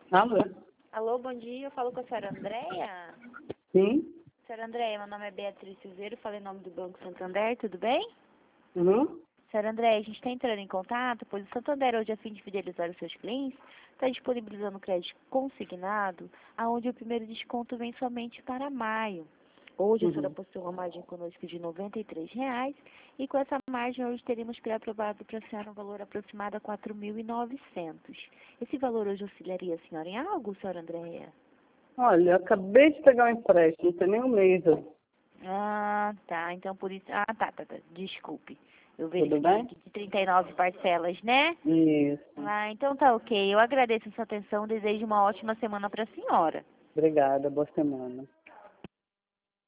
Alô? Alô, bom dia. Eu falo com a senhora Andréia. Sim? Senhora Andréia, meu nome é Beatriz Silveira, falei em nome do Banco Santander, tudo bem? Uhum. Senhora Andréia, a gente está entrando em contato, pois o Santander, hoje, a fim de fidelizar os seus clientes, está disponibilizando crédito consignado, aonde o primeiro desconto vem somente para maio. Hoje a senhora Uhum. possui uma margem conosco de R$ 93 e com essa margem hoje teríamos pré-aprovado para a senhora um valor aproximado a 4.900. Esse valor hoje auxiliaria a senhora em algo, senhora Andréia? Olha, eu acabei de pegar um empréstimo, não tem nem um mês. Ah, tá. Então por isso. Ah, tá. Desculpe. Eu Tudo verifiquei bem? aqui de 39 parcelas, né? Isso. Ah, então tá ok. Eu agradeço a sua atenção. Desejo uma ótima semana para a senhora. Obrigada, boa semana.